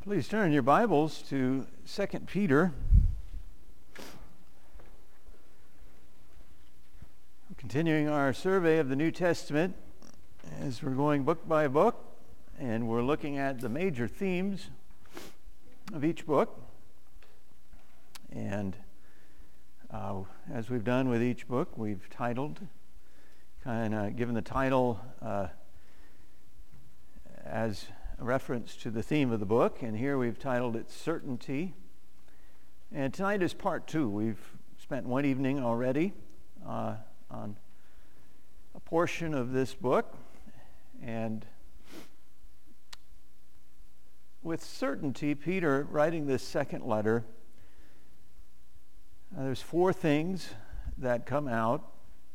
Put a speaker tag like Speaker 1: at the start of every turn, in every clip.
Speaker 1: Please turn your Bibles to 2 Peter. Continuing our survey of the New Testament as we're going book by book, and we're looking at the major themes of each book. And as we've done with each book, we've titled, given the title as a reference to the theme of the book, and here we've titled it Certainty. And tonight is part 2. We've spent one evening already on a portion of this book, and with certainty, Peter, writing this second letter, there's 4 things that come out,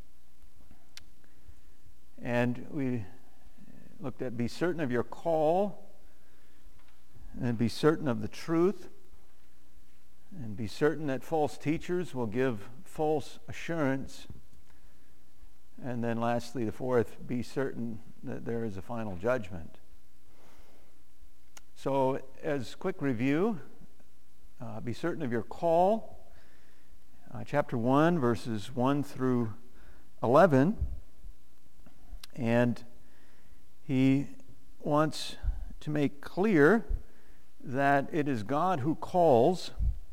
Speaker 1: and we looked at be certain of your call, and be certain of the truth, and be certain that false teachers will give false assurance, and then lastly, the 4th, be certain that there is a final judgment. So as quick review, be certain of your call, chapter 1, verses 1 through 11, and he wants to make clear that it is God who calls.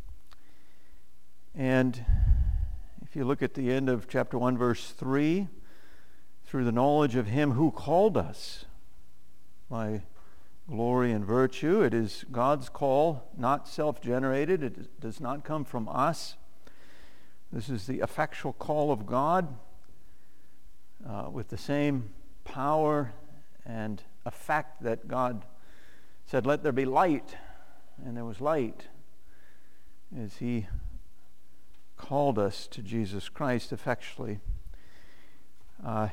Speaker 1: And if you look at the end of chapter 1, verse 3, through the knowledge of him who called us by glory and virtue, it is God's call, not self-generated. It does not come from us. This is the effectual call of God with the same power and effect that God said, "Let there be light," and there was light, as he called us to Jesus Christ effectually. The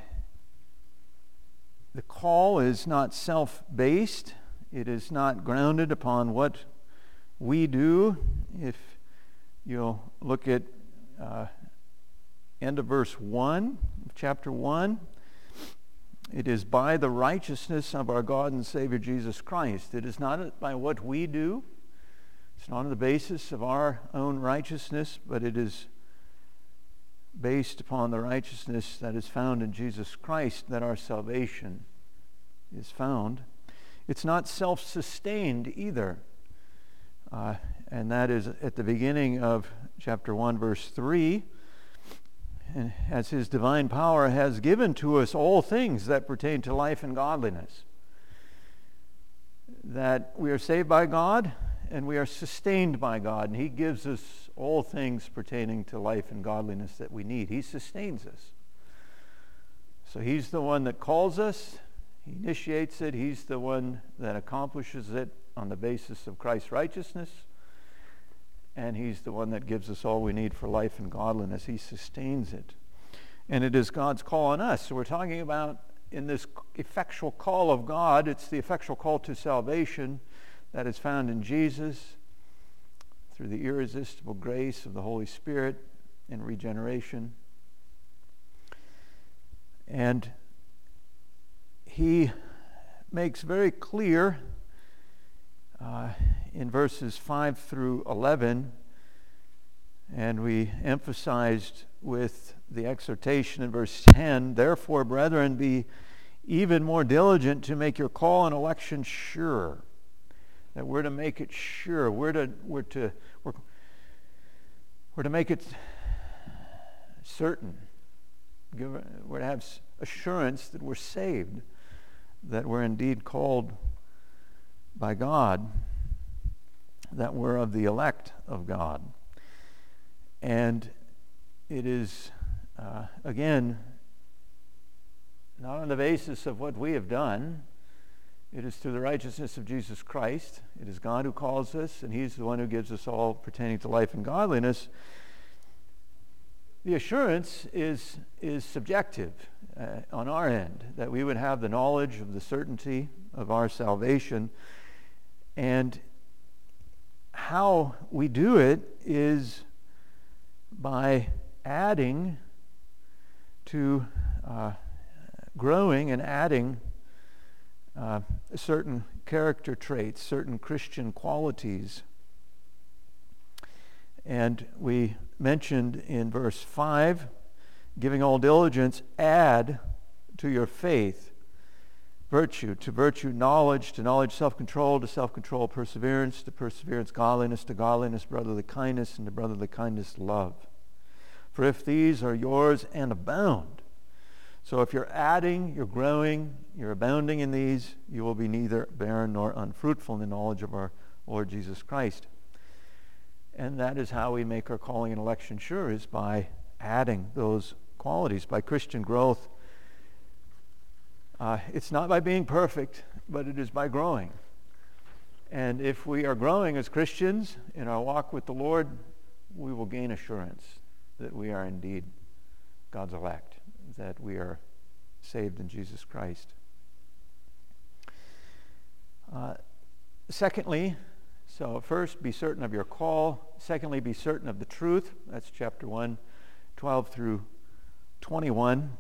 Speaker 1: call is not self-based. It is not grounded upon what we do. If you'll look at end of verse 1 of chapter 1, it is by the righteousness of our God and Savior Jesus Christ. It is not by what we do. It's not on the basis of our own righteousness, but it is based upon the righteousness that is found in Jesus Christ that our salvation is found. It's not self-sustained either. And that is at the beginning of chapter 1, verse 3. And as his divine power has given to us all things that pertain to life and godliness. That we are saved by God and we are sustained by God. And he gives us all things pertaining to life and godliness that we need. He sustains us. So he's the one that calls us. He initiates it. He's the one that accomplishes it on the basis of Christ's righteousness. And he's the one that gives us all we need for life and godliness. He sustains it. And it is God's call on us. So we're talking about in this effectual call of God, it's the effectual call to salvation that is found in Jesus through the irresistible grace of the Holy Spirit in regeneration. And he makes very clear in verses 5 through 11, and we emphasized with the exhortation in verse 10, "Therefore, brethren, be even more diligent to make your call and election sure." That we're to make it sure. We're to make it certain. We're to have assurance that we're saved, that we're indeed called by God, that we're of the elect of God. And it is, again, not on the basis of what we have done. It is through the righteousness of Jesus Christ. It is God who calls us, and he's the one who gives us all pertaining to life and godliness. The assurance is subjective on our end, that we would have the knowledge of the certainty of our salvation. And how we do it is by adding to growing and adding certain character traits, certain Christian qualities. And we mentioned in verse 5, giving all diligence, add to your faith virtue, to virtue knowledge, to knowledge self-control, to self-control perseverance, to perseverance godliness, to godliness brotherly kindness, and to brotherly kindness love. For if these are yours and abound, so if you're adding, you're growing, you're abounding in these, you will be neither barren nor unfruitful in the knowledge of our Lord Jesus Christ. And that is how we make our calling and election sure, is by adding those qualities, by Christian growth. It's not by being perfect, but it is by growing. And if we are growing as Christians in our walk with the Lord, we will gain assurance that we are indeed God's elect, that we are saved in Jesus Christ. Secondly, so first, be certain of your call. Secondly, be certain of the truth. That's chapter 1, 12 through 21.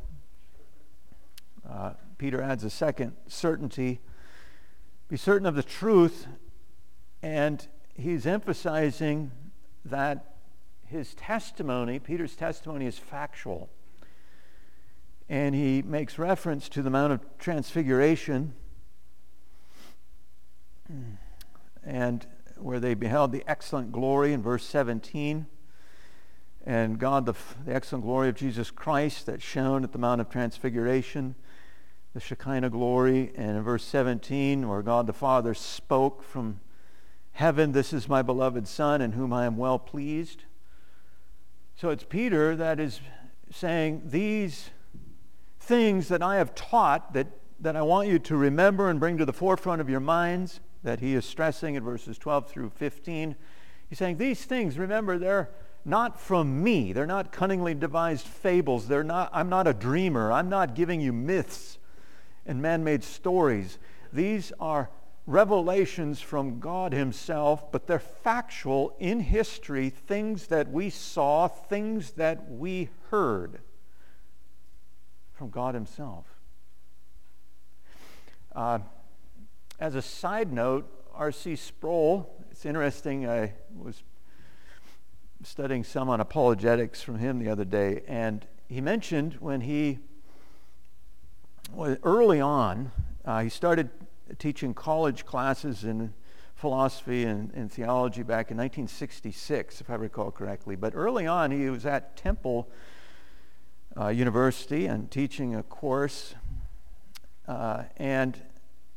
Speaker 1: Peter adds a second certainty. Be certain of the truth, and he's emphasizing that his testimony, Peter's testimony, is factual. And he makes reference to the Mount of Transfiguration, and where they beheld the excellent glory in verse 17, and God, the excellent glory of Jesus Christ that shone at the Mount of Transfiguration, the Shekinah glory, and in verse 17, where God the Father spoke from heaven, "This is my beloved Son, in whom I am well pleased." So it's Peter that is saying, these things that I have taught, that I want you to remember and bring to the forefront of your minds, that he is stressing in verses 12 through 15. He's saying, these things, remember, they're not from me. They're not cunningly devised fables. I'm not a dreamer. I'm not giving you myths and man-made stories. These are revelations from God himself, but they're factual in history, things that we saw, things that we heard from God himself. As a side note, R.C. Sproul, it's interesting, I was studying some on apologetics from him the other day, and he mentioned when he was early on, he started teaching college classes in philosophy and theology back in 1966, if I recall correctly. But early on, he was at Temple University and teaching a course, and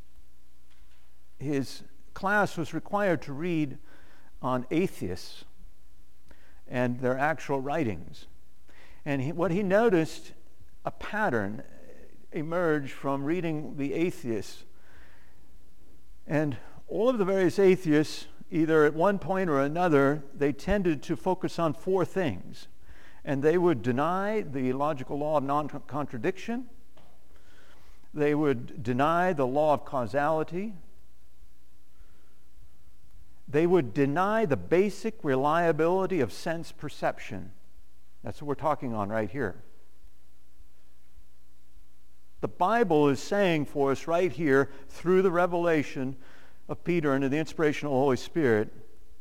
Speaker 1: his class was required to read on atheists and their actual writings. And what he noticed, a pattern emerged from reading the atheists. And all of the various atheists, either at one point or another, they tended to focus on four things. And they would deny the logical law of non-contradiction. They would deny the law of causality. They would deny the basic reliability of sense perception. That's what we're talking on right here. The Bible is saying for us right here, through the revelation of Peter and the inspiration of the Holy Spirit,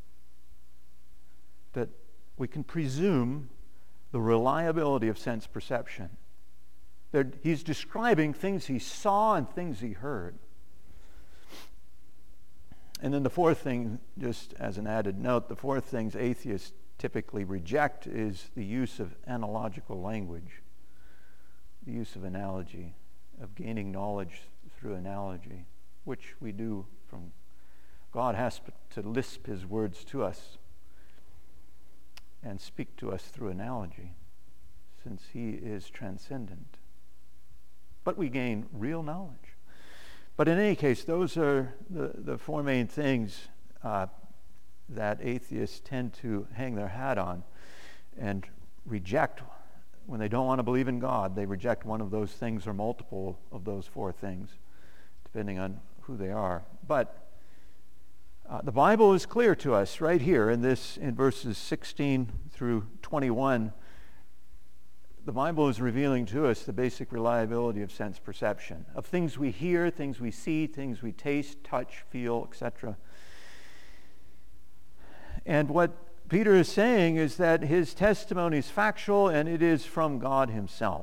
Speaker 1: that we can presume the reliability of sense perception. That he's describing things he saw and things he heard. And then the fourth thing, just as an added note, the fourth thing atheists typically reject is the use of analogical language, the use of analogy, of gaining knowledge through analogy, which we do from God has to lisp his words to us and speak to us through analogy, since he is transcendent. But we gain real knowledge. But in any case, those are the four main things that atheists tend to hang their hat on and reject. When they don't want to believe in God, they reject one of those things or multiple of those four things, depending on who they are. But the Bible is clear to us right here in verses 16 through 21. the Bible is revealing to us the basic reliability of sense perception, of things we hear, things we see, things we taste, touch, feel, etc. And what Peter is saying is that his testimony is factual and it is from God himself.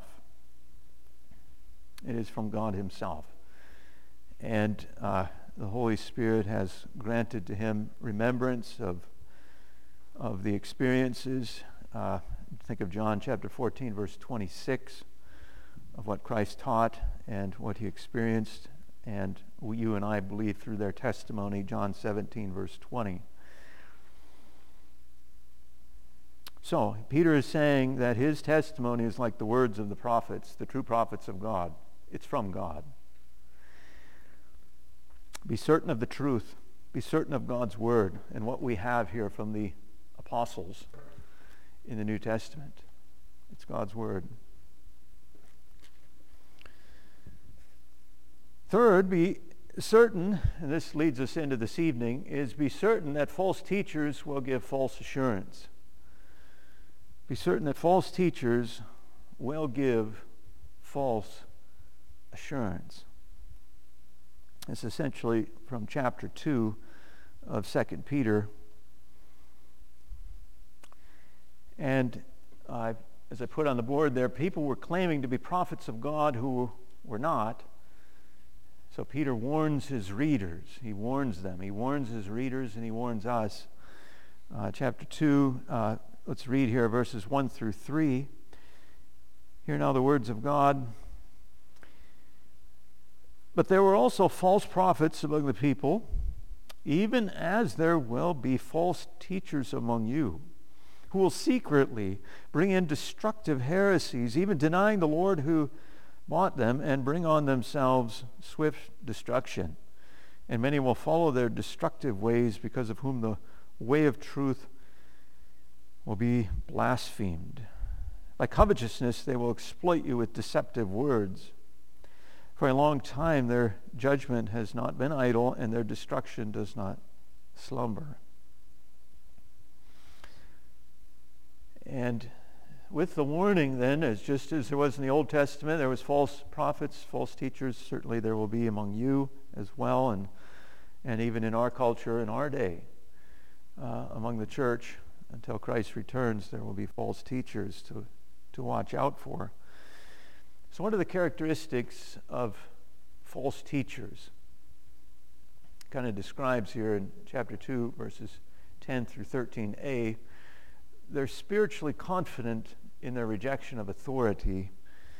Speaker 1: It is from God himself. And the Holy Spirit has granted to him remembrance of the experiences. Think of John chapter 14, verse 26, of what Christ taught and what he experienced. And you and I believe through their testimony, John 17, verse 20. So, Peter is saying that his testimony is like the words of the prophets, the true prophets of God. It's from God. Be certain of the truth. Be certain of God's word and what we have here from the apostles in the New Testament. It's God's word. Third, be certain, and this leads us into this evening, is be certain that false teachers will give false assurance. Be certain that false teachers will give false assurance. It's essentially from chapter 2 of 2 Peter. And as I put on the board there, people were claiming to be prophets of God who were not. So Peter warns his readers. He warns them. He warns his readers and he warns us. Chapter 2, let's read here verses 1 through 3. Hear now the words of God. But there were also false prophets among the people, even as there will be false teachers among you, who will secretly bring in destructive heresies, even denying the Lord who bought them, and bring on themselves swift destruction. And many will follow their destructive ways, because of whom the way of truth will be blasphemed. By covetousness they will exploit you with deceptive words. For a long time their judgment has not been idle, and their destruction does not slumber. And with the warning then, just as there was in the Old Testament, there was false prophets, false teachers, certainly there will be among you as well, and even in our culture, in our day, among the church, until Christ returns, there will be false teachers to watch out for. So what are the characteristics of false teachers? It kind of describes here in chapter 2, verses 10 through 13a. They're spiritually confident in their rejection of authority.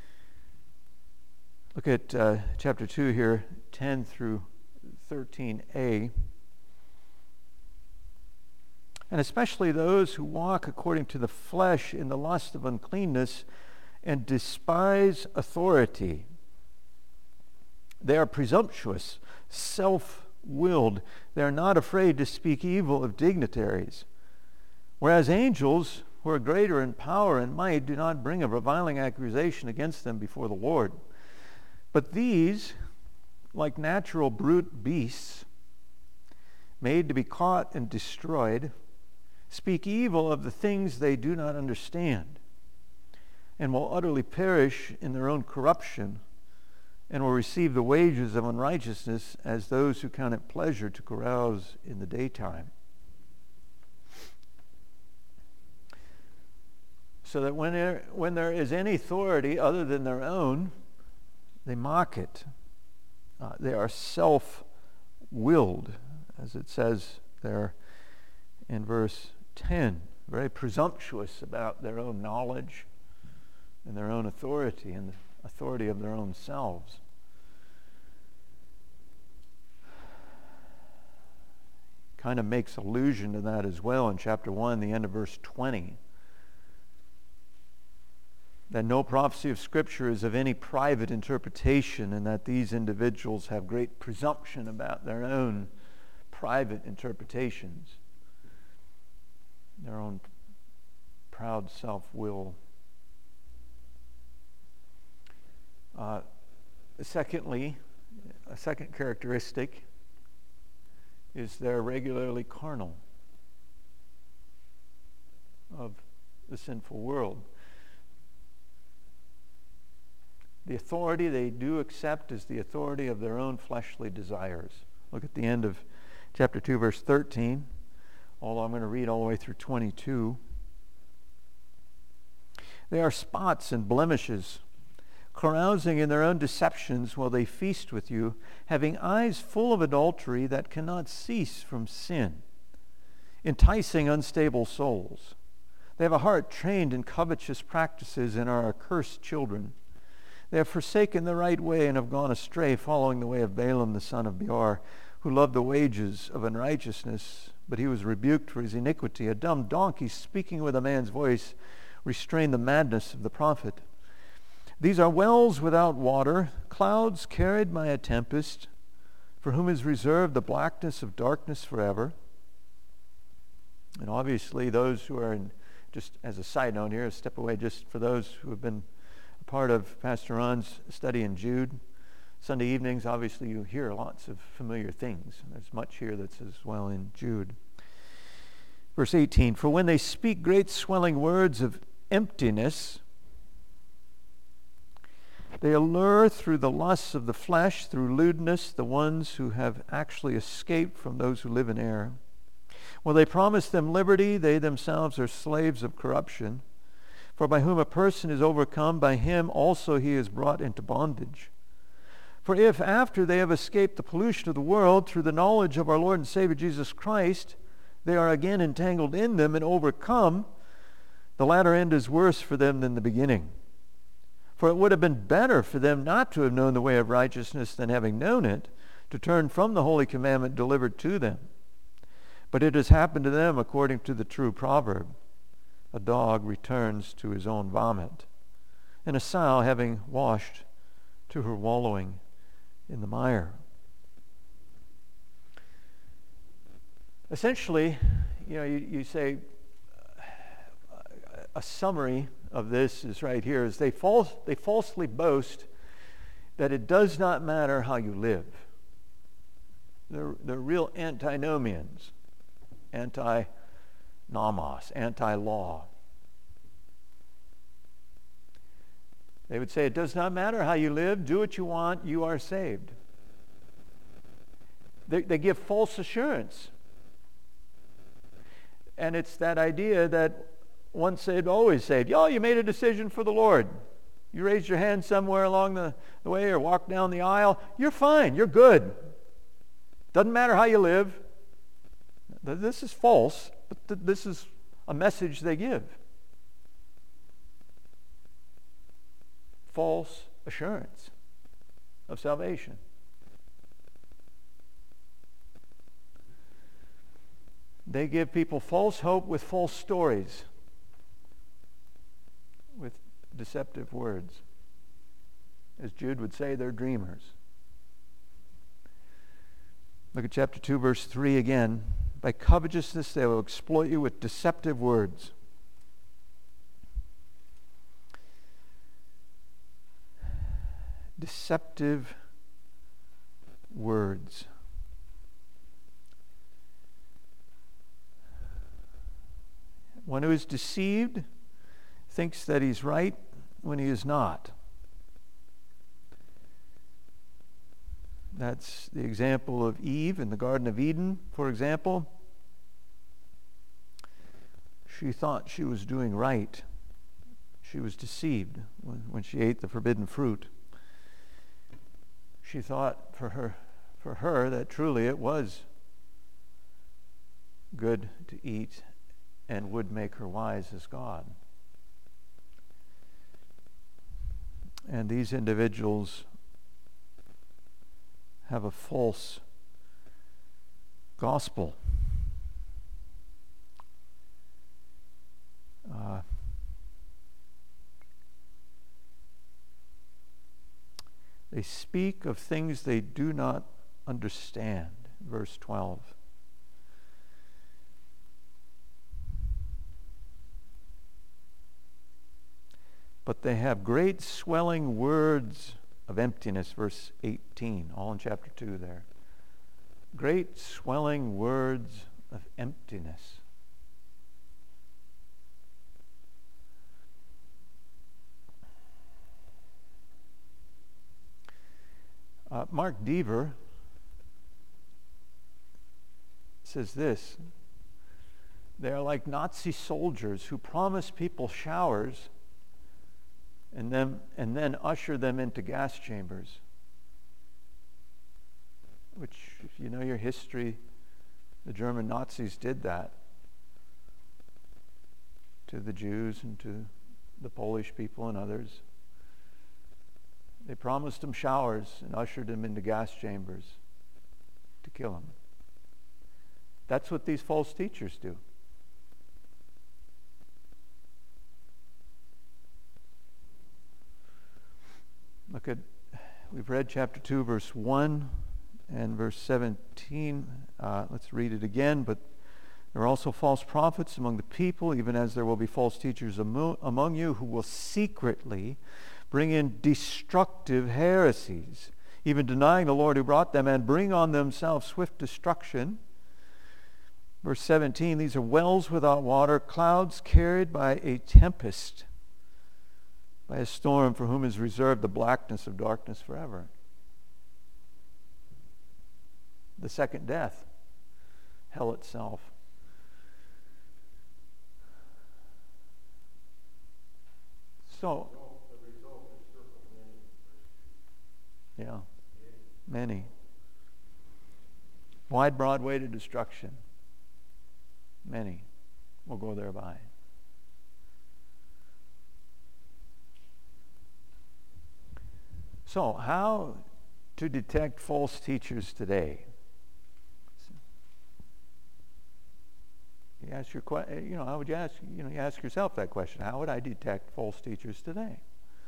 Speaker 1: Look at chapter 2 here, 10 through 13a. And especially those who walk according to the flesh in the lust of uncleanness and despise authority. They are presumptuous, self-willed. They are not afraid to speak evil of dignitaries. Whereas angels, who are greater in power and might, do not bring a reviling accusation against them before the Lord. But these, like natural brute beasts, made to be caught and destroyed, speak evil of the things they do not understand, and will utterly perish in their own corruption, and will receive the wages of unrighteousness as those who count it pleasure to carouse in the daytime. So that when there is any authority other than their own, they mock it. They are self-willed, as it says there in verse 10, very presumptuous about their own knowledge and their own authority and the authority of their own selves. Kind of makes allusion to that as well in chapter 1, the end of verse 20. That no prophecy of Scripture is of any private interpretation, and that these individuals have great presumption about their own private interpretations, their own proud self-will. Secondly, a second characteristic is they're regularly carnal of the sinful world. The authority they do accept is the authority of their own fleshly desires. Look at the end of chapter 2, verse 13. Although I'm going to read all the way through 22. They are spots and blemishes, carousing in their own deceptions while they feast with you, having eyes full of adultery that cannot cease from sin, enticing unstable souls. They have a heart trained in covetous practices and are accursed children. They have forsaken the right way and have gone astray, following the way of Balaam the son of Beor, who loved the wages of unrighteousness, but he was rebuked for his iniquity. A dumb donkey speaking with a man's voice restrained the madness of the prophet. These are wells without water, clouds carried by a tempest, for whom is reserved the blackness of darkness forever. And obviously those who are in, just as a side note here, a step away, just for those who have been a part of Pastor Ron's study in Jude, Sunday evenings, obviously you hear lots of familiar things. There's much here that's as well in Jude. Verse 18, for when they speak great swelling words of emptiness, they allure through the lusts of the flesh, through lewdness, the ones who have actually escaped from those who live in error. While they promise them liberty, they themselves are slaves of corruption. For by whom a person is overcome, by him also he is brought into bondage. For if after they have escaped the pollution of the world through the knowledge of our Lord and Savior Jesus Christ, they are again entangled in them and overcome, the latter end is worse for them than the beginning. For it would have been better for them not to have known the way of righteousness than having known it, to turn from the holy commandment delivered to them. But it has happened to them according to the true proverb, a dog returns to his own vomit, and a sow having washed to her wallowing in the mire. Essentially, you say a summary of this is right here, is they falsely boast that it does not matter how you live. They're real antinomians, anti-nomos, anti-law. They would say it does not matter how you live, do what you want, you are saved. They give false assurance. And it's that idea that once saved, always saved. Oh, you made a decision for the Lord. You raised your hand somewhere along the way or walked down the aisle. You're fine. You're good. Doesn't matter how you live. This is false, but this is a message they give. False assurance of salvation. They give people false hope with false stories, with deceptive words. As Jude would say, they're dreamers. Look at chapter 2, verse 3 again. By covetousness they will exploit you with deceptive words. Deceptive words. One who is deceived thinks that he's right when he is not. That's the example of Eve in the Garden of Eden, for example. She thought she was doing right. She was deceived when she ate the forbidden fruit. She thought for her that truly it was good to eat and would make her wise as God. And these individuals have a false gospel. They speak of things they do not understand. Verse 12. But they have great swelling words of emptiness, verse 18, all in chapter 2 there. Great swelling words of emptiness. Mark Dever says this: they are like Nazi soldiers who promise people showers and then usher them into gas chambers. Which, if you know your history, the German Nazis did that to the Jews and to the Polish people and others. They promised them showers and ushered them into gas chambers to kill them. That's what these false teachers do. We've read chapter 2, verse 1 and verse 17. Let's read it again. But there are also false prophets among the people, even as there will be false teachers among you who will secretly bring in destructive heresies, even denying the Lord who brought them, and bring on themselves swift destruction. Verse 17, these are wells without water, clouds carried by a tempest, by a storm, for whom is reserved the blackness of darkness forever. The second death, hell itself. So, yeah, many. Wide, broad way to destruction. Many will go thereby. So, how to detect false teachers today? You ask how would you ask? You ask yourself that question. How would I detect false teachers today?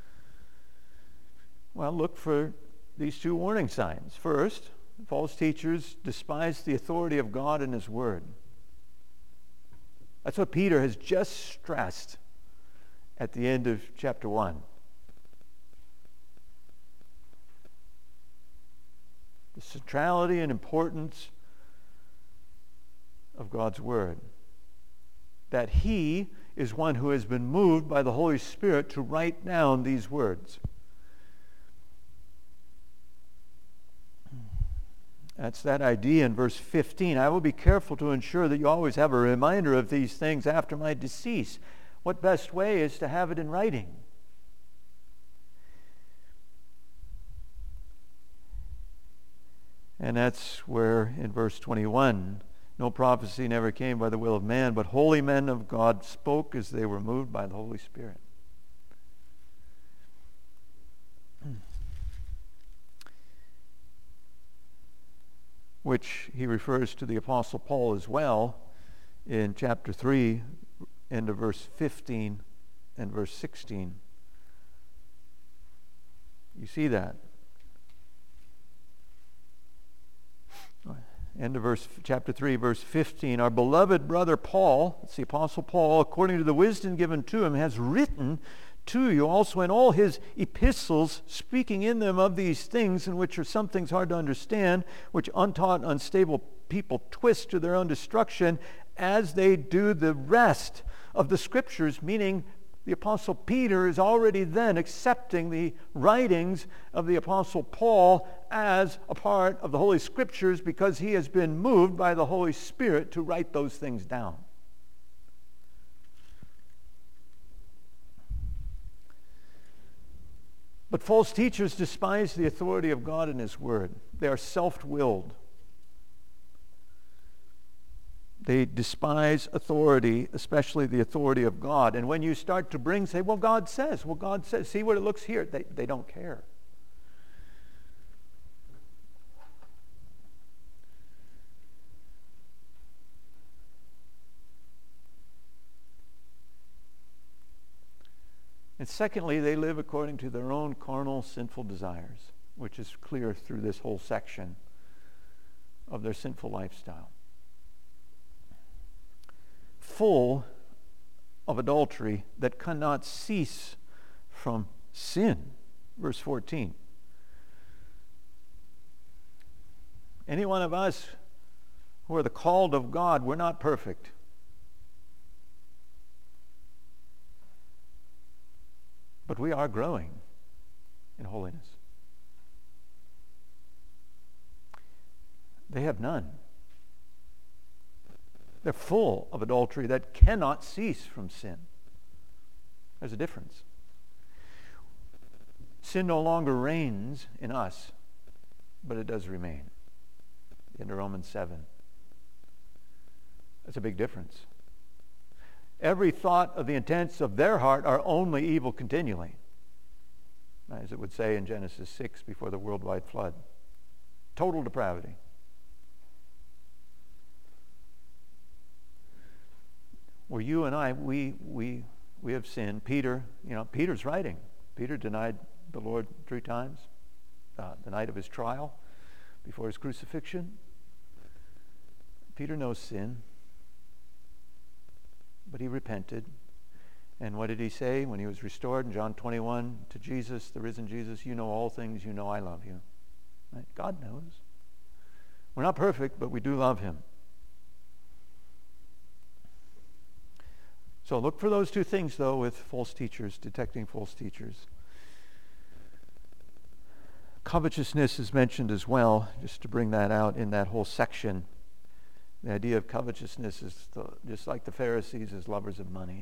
Speaker 1: Well, look for these two warning signs. First, false teachers despise the authority of God and His Word. That's what Peter has just stressed at the end of chapter 1. The centrality and importance of God's Word. That He is one who has been moved by the Holy Spirit to write down these words. That's that idea in verse 15. I will be careful to ensure that you always have a reminder of these things after my decease. What best way is to have it in writing? And that's where in verse 21, no prophecy never came by the will of man, but holy men of God spoke as they were moved by the Holy Spirit. Which he refers to the Apostle Paul as well in chapter 3, end of verse 15 and verse 16. You see that? End of chapter 3, verse 15. Our beloved brother Paul, it's the Apostle Paul, according to the wisdom given to him, has written to you also in all his epistles, speaking in them of these things, in which are some things hard to understand, which untaught and unstable people twist to their own destruction, as they do the rest of the Scriptures, meaning the Apostle Peter is already then accepting the writings of the Apostle Paul as a part of the Holy Scriptures because he has been moved by the Holy Spirit to write those things down. But false teachers despise the authority of God and His Word. They are self-willed. They despise authority, especially the authority of God. And when you start to say, well, God says, see what it looks here, they don't care. And secondly, they live according to their own carnal, sinful desires, which is clear through this whole section of their sinful lifestyle. Full of adultery that cannot cease from sin. Verse 14. Any one of us who are the called of God, we're not perfect. But we are growing in holiness. They have none. They're full of adultery that cannot cease from sin. There's a difference. Sin no longer reigns in us, but it does remain. In Romans 7. That's a big difference. Every thought of the intents of their heart are only evil continually, as it would say in Genesis 6 before the worldwide flood. Total depravity. Where you and I, we have sinned. Peter's writing. Peter denied the Lord 3 times the night of his trial before his crucifixion. Peter knows sin, but he repented. And what did he say when he was restored in John 21 to Jesus, the risen Jesus? You know all things, you know I love you. Right? God knows. We're not perfect, but we do love him. So look for those 2 things, though, with false teachers, detecting false teachers. Covetousness is mentioned as well, just to bring that out in that whole section. The idea of covetousness is just like the Pharisees as lovers of money.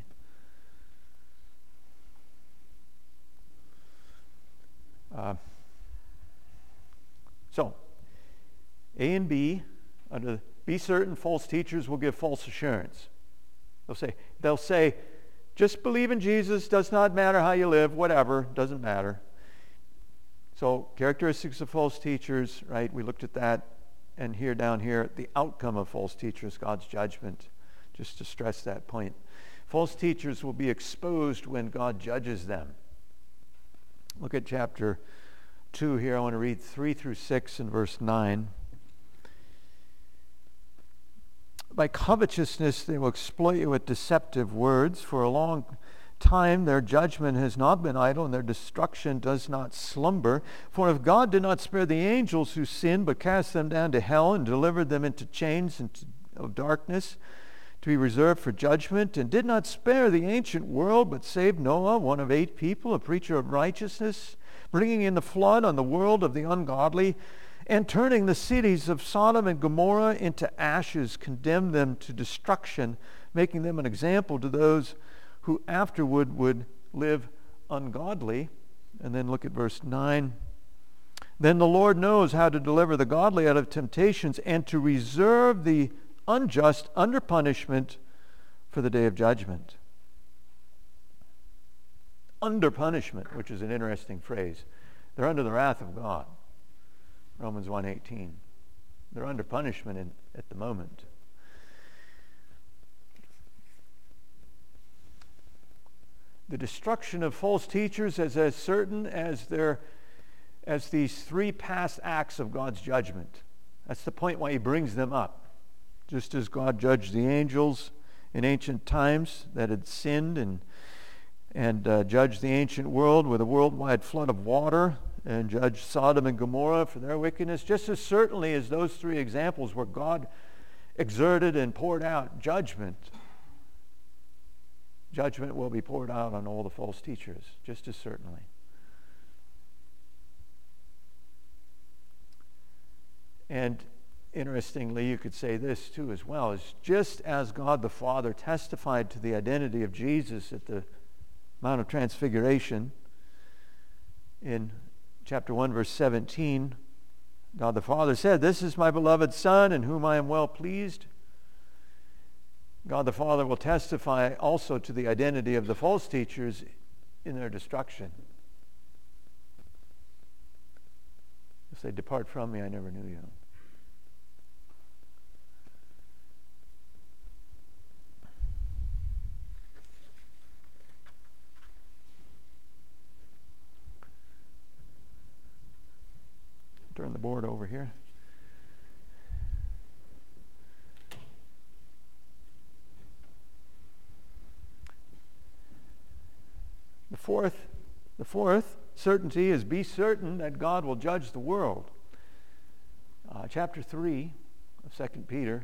Speaker 1: So, A and B, under be certain false teachers will give false assurance. They'll say, just believe in Jesus, does not matter how you live, whatever, doesn't matter. So, characteristics of false teachers, right? We looked at that. And here, down here, the outcome of false teachers, God's judgment, just to stress that point. False teachers will be exposed when God judges them. Look at chapter 2 here. I want to read 3 through 6 and verse 9. By covetousness they will exploit you with deceptive words. For a long time their judgment has not been idle, and their destruction does not slumber. For if God did not spare the angels who sinned, but cast them down to hell and delivered them into chains of darkness to be reserved for judgment, and did not spare the ancient world, but saved Noah, one of 8 people, a preacher of righteousness, bringing in the flood on the world of the ungodly, and turning the cities of Sodom and Gomorrah into ashes, condemned them to destruction, making them an example to those who afterward would live ungodly. And then look at verse 9. Then the Lord knows how to deliver the godly out of temptations and to reserve the unjust under punishment for the day of judgment. Under punishment, which is an interesting phrase. They're under the wrath of God. Romans 1:18. They're under punishment at the moment. The destruction of false teachers is as certain as these 3 past acts of God's judgment. That's the point why he brings them up. Just as God judged the angels in ancient times that had sinned and judged the ancient world with a worldwide flood of water, and judged Sodom and Gomorrah for their wickedness, just as certainly as those 3 examples where God exerted and poured out judgment will be poured out on all the false teachers, just as certainly. And interestingly, you could say this too as well, is just as God the Father testified to the identity of Jesus at the Mount of Transfiguration in chapter 1, verse 17, God the Father said, "This is my beloved Son, in whom I am well pleased." God the Father will testify also to the identity of the false teachers in their destruction. If they depart from me, I never knew you. Turn the board over here. The fourth certainty is be certain that God will judge the world. Chapter 3 of 2 Peter.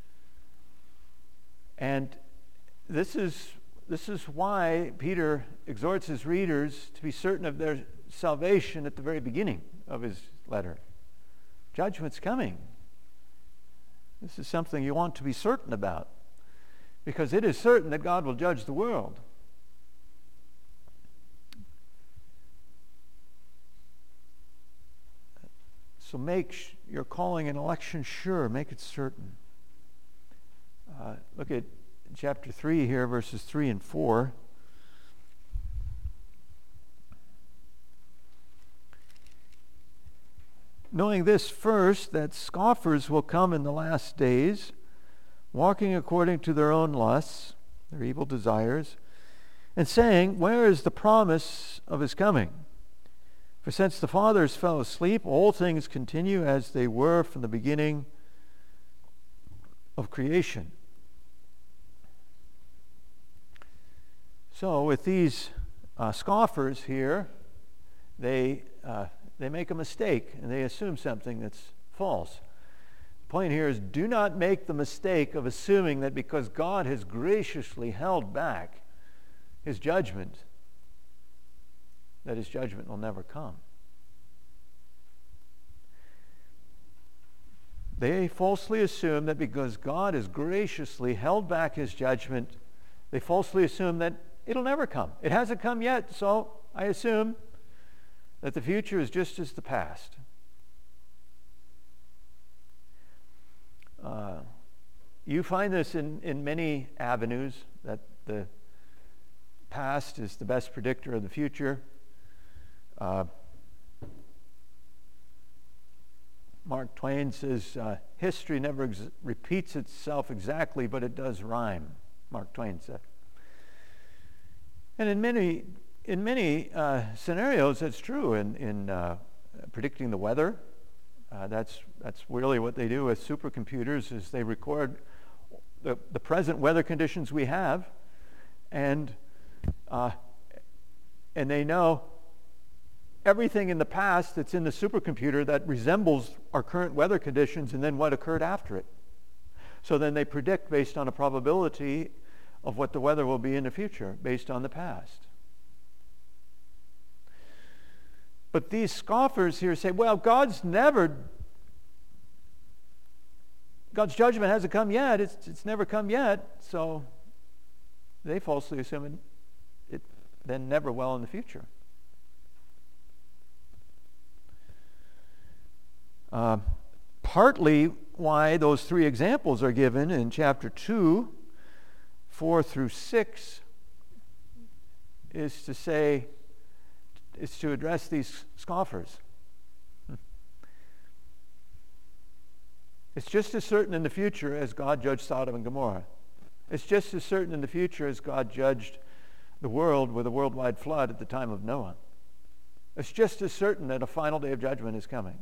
Speaker 1: And this is why Peter exhorts his readers to be certain of their salvation at the very beginning of his letter. Judgment's coming. This is something you want to be certain about, because it is certain that God will judge the world. So make your calling and election sure. Make it certain. Look at chapter 3 here, verses 3 and 4. Knowing this first, that scoffers will come in the last days, walking according to their own lusts, their evil desires, and saying, where is the promise of his coming? For since the fathers fell asleep, all things continue as they were from the beginning of creation. So with these scoffers here, they make a mistake and they assume something that's false. The point here is, do not make the mistake of assuming that because God has graciously held back his judgment, that his judgment will never come. They falsely assume that because God has graciously held back his judgment, they falsely assume that it'll never come. It hasn't come yet, so I assume that the future is just as the past. You find this in many avenues, that the past is the best predictor of the future. Mark Twain says, history never repeats itself exactly, but it does rhyme, Mark Twain said. And in many scenarios, that's true. In predicting the weather, that's really what they do with supercomputers, is they record the present weather conditions we have, and they know everything in the past that's in the supercomputer that resembles our current weather conditions, and then what occurred after it. So then they predict based on a probability of what the weather will be in the future based on the past. But these scoffers here say, well, God's judgment hasn't come yet. It's never come yet. So they falsely assume it then never will in the future. Partly why those three examples are given in chapter 2, 4 through 6, is to address these scoffers. It's just as certain in the future as God judged Sodom and Gomorrah. It's just as certain in the future as God judged the world with a worldwide flood at the time of Noah. It's just as certain that a final day of judgment is coming.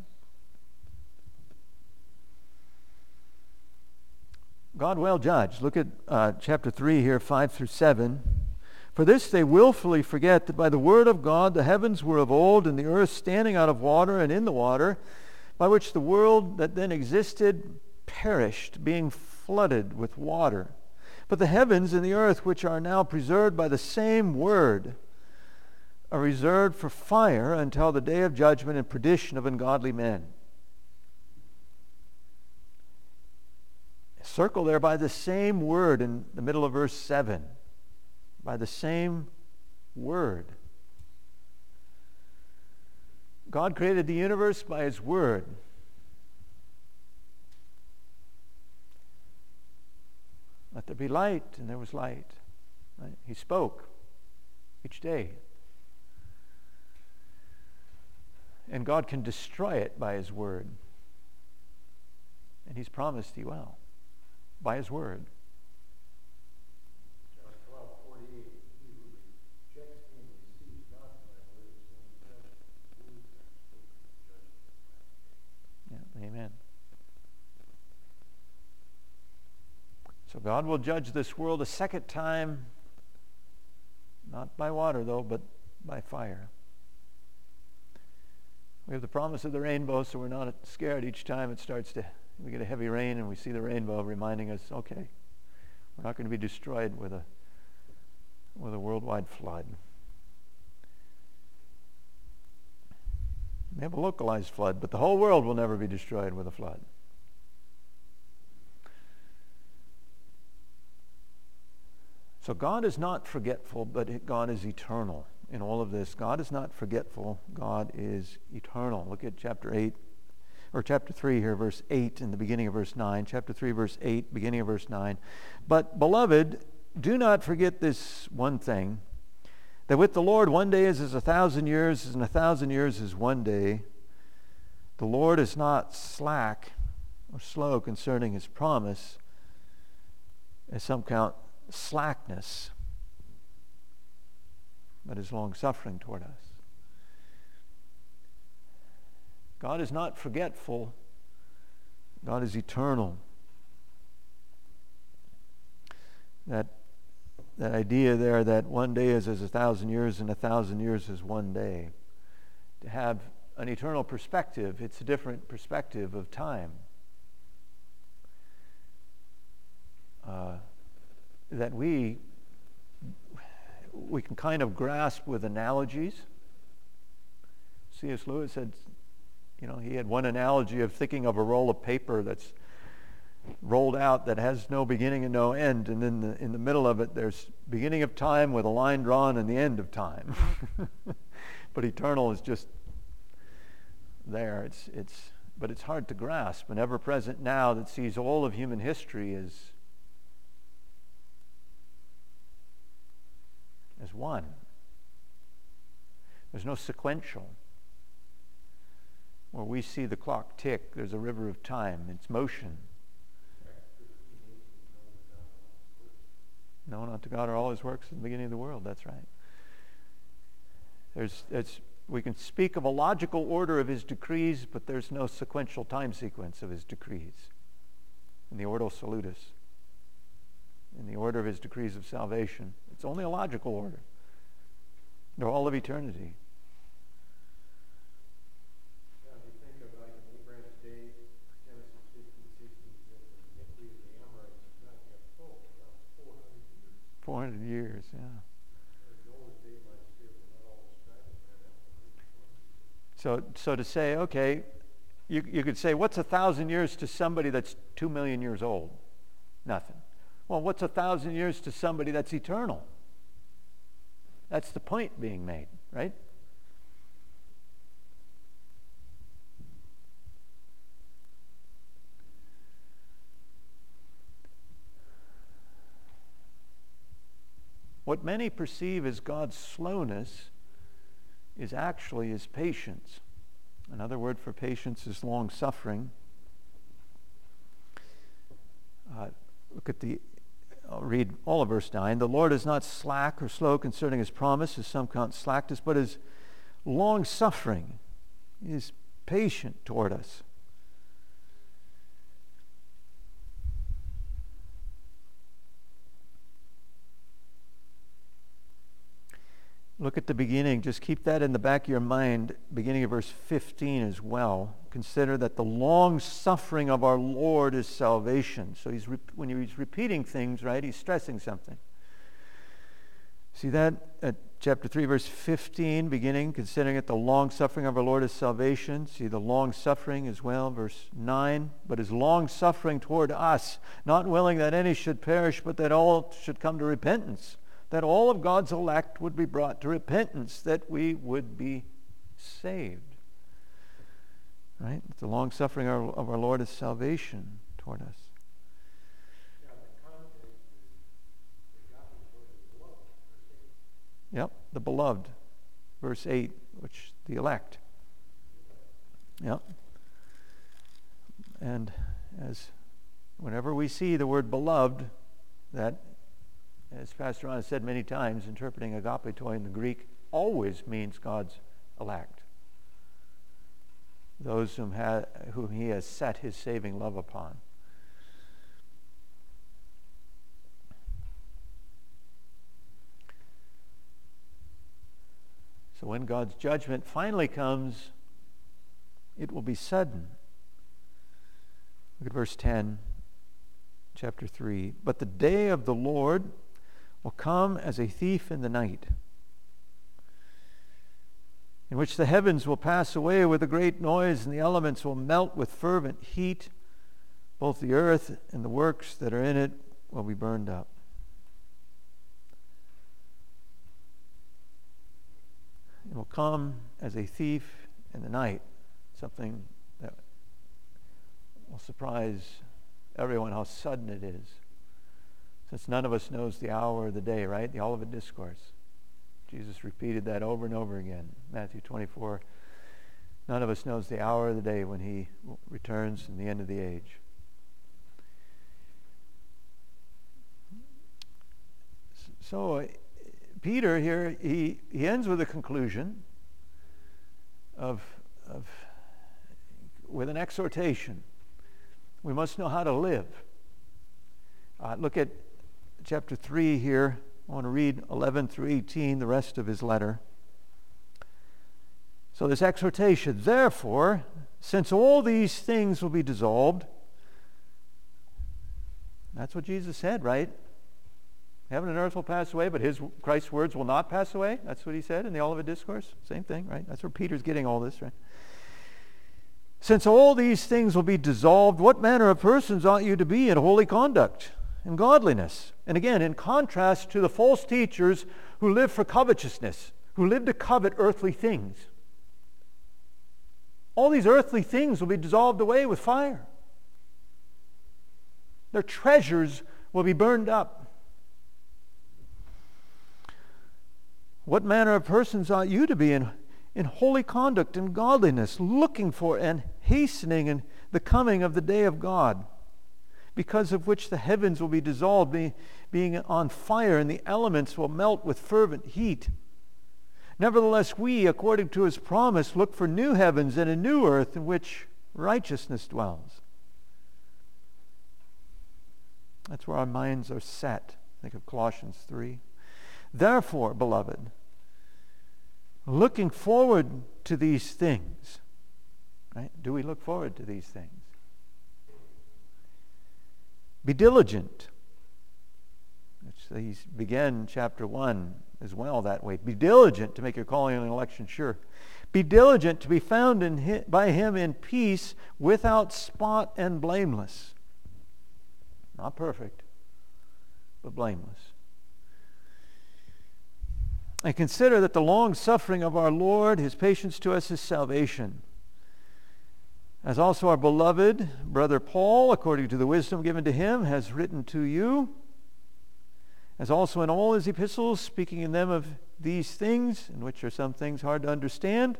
Speaker 1: God will judge. Look at chapter 3 here, 5 through 7. For this they willfully forget that by the word of God the heavens were of old, and the earth standing out of water and in the water, by which the world that then existed perished, being flooded with water. But the heavens and the earth, which are now preserved by the same word, are reserved for fire until the day of judgment and perdition of ungodly men. Circle there by the same word in the middle of verse 7. By the same word. God created the universe by his word. Let there be light, and there was light. Right? He spoke each day. And God can destroy it by his word. And he's promised he will. By his word.
Speaker 2: John 12:48, he who rejects me receives not my word, so he judges the words that are spoken in judgment.
Speaker 1: Yeah, amen. So God will judge this world a second time, not by water though, but by fire. We have the promise of the rainbow, so we're not scared each time we get a heavy rain and we see the rainbow reminding us, okay, we're not going to be destroyed with a worldwide flood. We have a localized flood, but the whole world will never be destroyed with a flood. So God is not forgetful, but God is eternal. In all of this, God is not forgetful, God is eternal. Look at chapter 3 here, verse 8 in the beginning of verse 9. Chapter 3, verse 8, beginning of verse 9. But, beloved, do not forget this one thing, that with the Lord 1 day is as 1,000 years, and 1,000 years is 1 day. The Lord is not slack or slow concerning his promise, as some count slackness, but is long-suffering toward us. God is not forgetful. God is eternal. That idea there that 1 day is as 1,000 years and 1,000 years is 1 day. To have an eternal perspective, it's a different perspective of time. That we can kind of grasp with analogies. C.S. Lewis said, he had one analogy of thinking of a roll of paper that's rolled out that has no beginning and no end, and then in the middle of it there's beginning of time with a line drawn and the end of time. But eternal is just there. But it's hard to grasp. An ever-present now that sees all of human history as one. There's no sequential. Where we see the clock tick, there's a river of time. It's motion. Known unto God are all his works in the beginning of the world. That's right. We can speak of a logical order of his decrees, but there's no sequential time sequence of his decrees. In the Ordo Salutis, in the order of his decrees of salvation, it's only a logical order. They're all of eternity.
Speaker 2: Abraham's day, Genesis 15, 16 says the iniquity of the Amorites is not yet full. That was 400 years.
Speaker 1: 400 years, yeah.
Speaker 2: Noah's day might say we're not all describing that.
Speaker 1: So to say, okay, you could say, what's 1,000 years to somebody that's 2 million years old? Nothing. Well, what's 1,000 years to somebody that's eternal? That's the point being made, right? What many perceive as God's slowness is actually his patience. Another word for patience is long-suffering. I'll read all of verse 9. The Lord is not slack or slow concerning his promise, as some count slackness, but is long-suffering. He is patient toward us. Look at the beginning. Just keep that in the back of your mind, beginning of verse 15 as well. Consider that the long suffering of our Lord is salvation. So when he's repeating things, right, he's stressing something. See that at chapter 3, verse 15, beginning, considering that the long suffering of our Lord is salvation. See the long suffering as well, verse 9. But his long suffering toward us, not willing that any should perish, but that all should come to repentance. That all of God's elect would be brought to repentance, that we would be saved. Right? The long suffering of our Lord is salvation toward us.
Speaker 2: Yeah, the context is the gospel is beloved, verse 8.
Speaker 1: Yep, the beloved, verse 8, which the elect. Yep. And whenever we see the word beloved, that, as Pastor Ron has said many times, interpreting agapetoi in the Greek always means God's elect. Those whom he has set his saving love upon. So when God's judgment finally comes, it will be sudden. Look at verse 10, chapter 3. But the day of the Lord will come as a thief in the night, in which the heavens will pass away with a great noise, and the elements will melt with fervent heat. Both the earth and the works that are in it will be burned up. It will come as a thief in the night, something that will surprise everyone how sudden it is. Since none of us knows the hour of the day, right? The Olivet Discourse. Jesus repeated that over and over again. Matthew 24. None of us knows the hour of the day when he returns in the end of the age. So Peter here, he ends with a conclusion with an exhortation. We must know how to live. Look at chapter 3 here. I want to read 11 through 18, the rest of his letter. So this exhortation, therefore, since all these things will be dissolved, that's what Jesus said, right? Heaven and earth will pass away, but Christ's words will not pass away. That's what he said in the Olivet Discourse. Same thing, right? That's where Peter's getting all this, right? Since all these things will be dissolved, what manner of persons ought you to be in holy conduct and godliness? And again, in contrast to the false teachers who live for covetousness, who live to covet earthly things. All these earthly things will be dissolved away with fire. Their treasures will be burned up. What manner of persons ought you to be in holy conduct and godliness, looking for and hastening in the coming of the day of God, because of which the heavens will be dissolved, being on fire, and the elements will melt with fervent heat. Nevertheless, we, according to his promise, look for new heavens and a new earth in which righteousness dwells. That's where our minds are set. Think of Colossians 3. Therefore, beloved, looking forward to these things, right? Do we look forward to these things? Be diligent. He began chapter 1 as well that way. Be diligent to make your calling and election sure. Be diligent to be found by him in peace, without spot and blameless. Not perfect, but blameless. And consider that the long suffering of our Lord, his patience to us, is salvation. As also our beloved brother Paul, according to the wisdom given to him, has written to you, as also in all his epistles, speaking in them of these things, in which are some things hard to understand.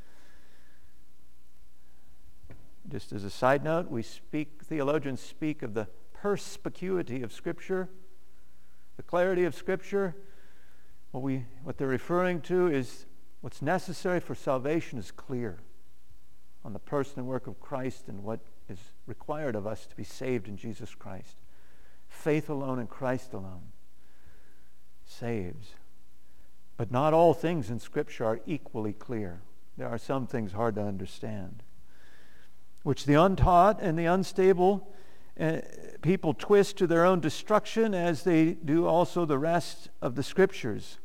Speaker 1: Just as a side note, theologians speak of the perspicuity of Scripture, the clarity of Scripture. What they're referring to is what's necessary for salvation is clear on the person and work of Christ and what is required of us to be saved in Jesus Christ. Faith alone in Christ alone saves. But not all things in Scripture are equally clear. There are some things hard to understand, which the untaught and the unstable people twist to their own destruction, as they do also the rest of the Scriptures.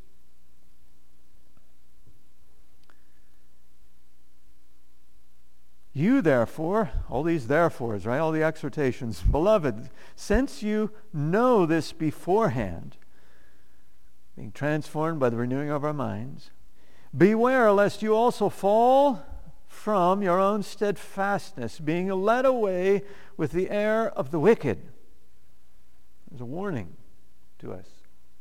Speaker 1: You therefore, all these therefores, right? All the exhortations, beloved, since you know this beforehand, being transformed by the renewing of our minds, beware lest you also fall from your own steadfastness, being led away with the error of the wicked. There's a warning to us.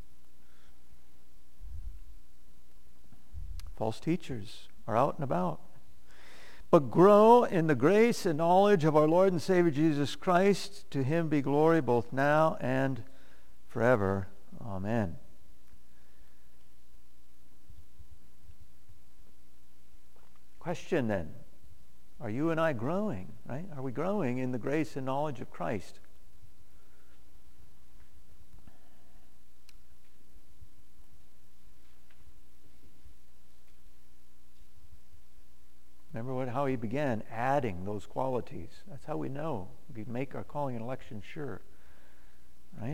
Speaker 1: False teachers are out and about. But grow in the grace and knowledge of our Lord and Savior Jesus Christ. To him be glory both now and forever. Amen. Question then, are you and I growing, right? Are we growing in the grace and knowledge of Christ? Remember how he began, adding those qualities. That's how we know. We make our calling and election sure. Right?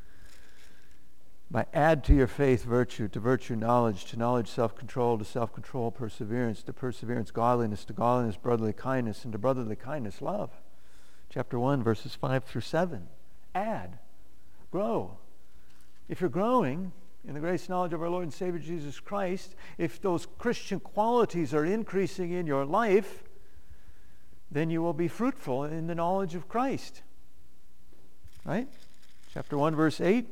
Speaker 1: By add to your faith virtue, to virtue knowledge, to knowledge self-control, to self-control perseverance, to perseverance godliness, to godliness brotherly kindness, and to brotherly kindness love. Chapter 1, verses 5 through 7. Add. Grow. If you're growing, in the grace and knowledge of our Lord and Savior Jesus Christ, if those Christian qualities are increasing in your life, then you will be fruitful in the knowledge of Christ. Right? Chapter 1, verse 8.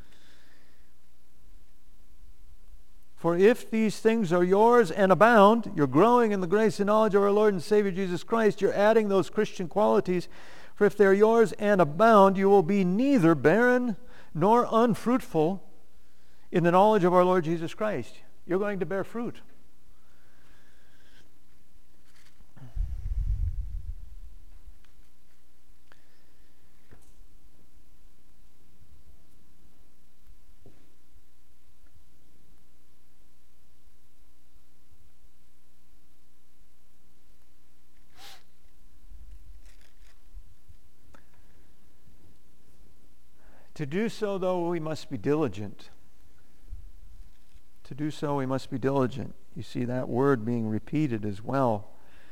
Speaker 1: For if these things are yours and abound, you're growing in the grace and knowledge of our Lord and Savior Jesus Christ, you're adding those Christian qualities. For if they're yours and abound, you will be neither barren nor unfruitful in the knowledge of our Lord Jesus Christ. You're going to bear fruit. To do so, though, we must be diligent. To do so, we must be diligent. You see that word being repeated as well.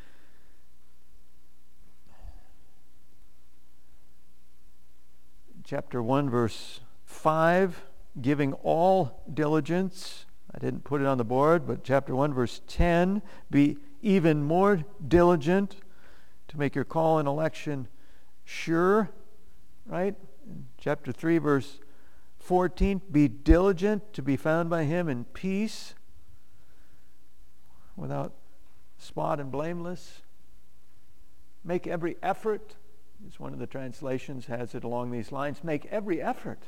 Speaker 1: Chapter 1, verse 5, giving all diligence. I didn't put it on the board, but chapter 1, verse 10, be even more diligent to make your call and election sure, right? Chapter 3, verse 14, be diligent to be found by him in peace, without spot and blameless. Make every effort, as one of the translations has it along these lines, make every effort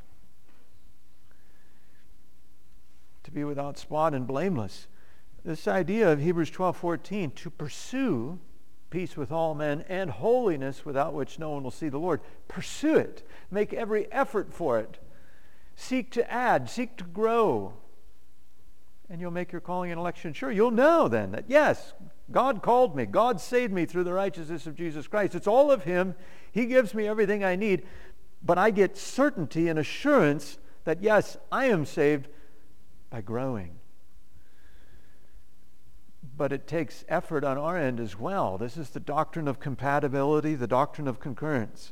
Speaker 1: to be without spot and blameless. This idea of Hebrews 12:14, to pursue peace with all men and holiness without which no one will see the Lord. Pursue it. Make every effort for it. Seek to add, seek to grow. And you'll make your calling and election sure. You'll know then that, yes, God called me. God saved me through the righteousness of Jesus Christ. It's all of him. He gives me everything I need. But I get certainty and assurance that, yes, I am saved by growing. But it takes effort on our end as well. This is the doctrine of compatibility, the doctrine of concurrence.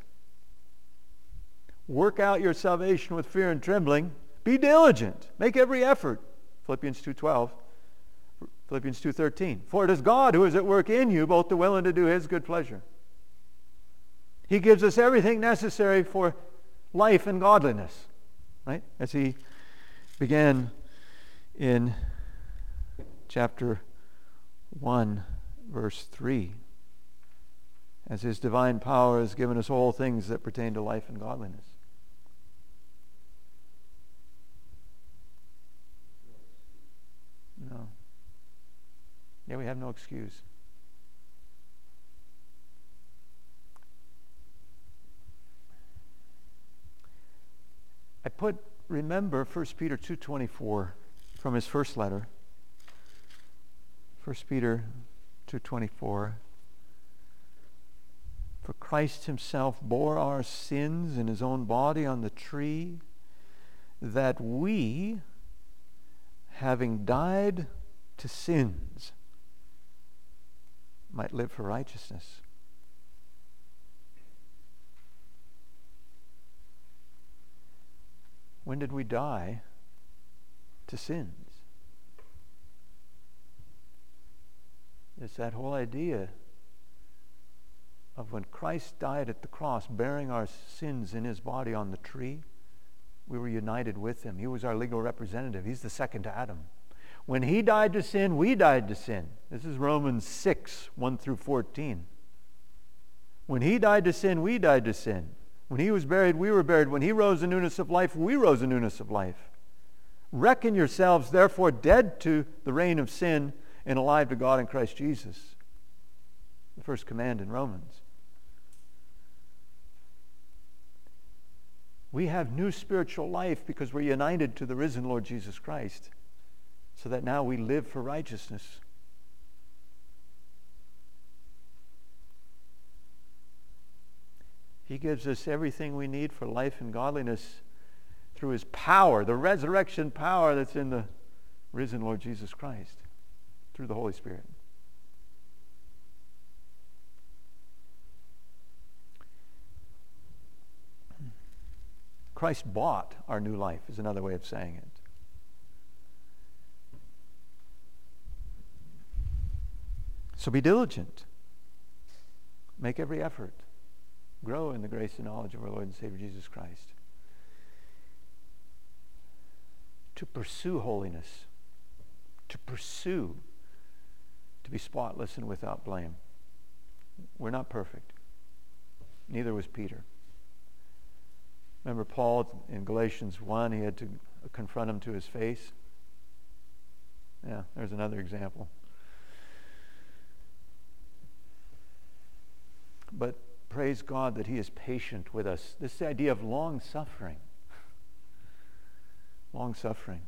Speaker 1: Work out your salvation with fear and trembling. Be diligent. Make every effort. Philippians 2:12. Philippians 2:13. For it is God who is at work in you, both to will and to do his good pleasure. He gives us everything necessary for life and godliness. Right? As he began in chapter 1, verse 3. As his divine power has given us all things that pertain to life and godliness. No. Yeah, we have no excuse. Remember 1 Peter 2:24 from his first letter. 1 Peter 2:24. For Christ himself bore our sins in his own body on the tree, that we, having died to sins, might live for righteousness. When did we die to sins? It's that whole idea of when Christ died at the cross, bearing our sins in his body on the tree, we were united with him. He was our legal representative. He's the second Adam. When he died to sin, we died to sin. This is Romans 6, 1 through 14. When he died to sin, we died to sin. When he was buried, we were buried. When he rose in newness of life, we rose in newness of life. Reckon yourselves, therefore, dead to the reign of sin and alive to God in Christ Jesus. The first command in Romans. We have new spiritual life because we're united to the risen Lord Jesus Christ, so that now we live for righteousness. He gives us everything we need for life and godliness through his power, the resurrection power that's in the risen Lord Jesus Christ, through the Holy Spirit. Christ bought our new life, is another way of saying it. So be diligent. Make every effort. Grow in the grace and knowledge of our Lord and Savior Jesus Christ. To pursue holiness. To pursue to be spotless and without blame. We're not perfect. Neither was Peter. Remember Paul in Galatians 1, he had to confront him to his face. Yeah, there's another example. But praise God that he is patient with us. This is the idea of long suffering. Long suffering.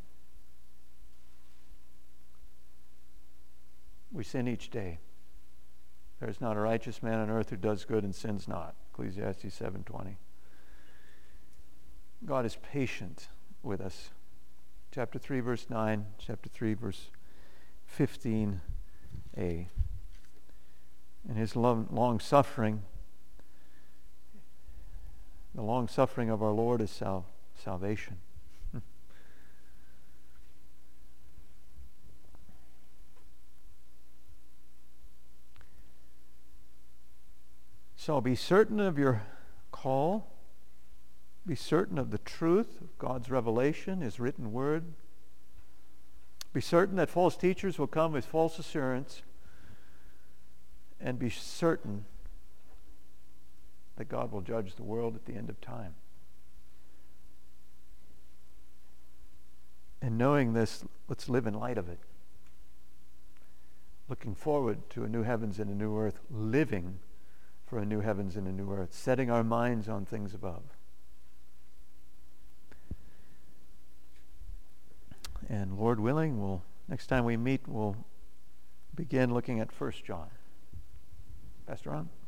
Speaker 1: We sin each day. There is not a righteous man on earth who does good and sins not. Ecclesiastes 7:20. God is patient with us. Chapter 3, verse 9. Chapter 3, verse 15a. And his long suffering, the long suffering of our Lord is salvation. So be certain of your call. Be certain of the truth of God's revelation, His written word. Be certain that false teachers will come with false assurance. And be certain that God will judge the world at the end of time. And knowing this, let's live in light of it. Looking forward to a new heavens and a new earth, living for a new heavens and a new earth, setting our minds on things above. And Lord willing, next time we meet, we'll begin looking at 1 John. Pastor Ron?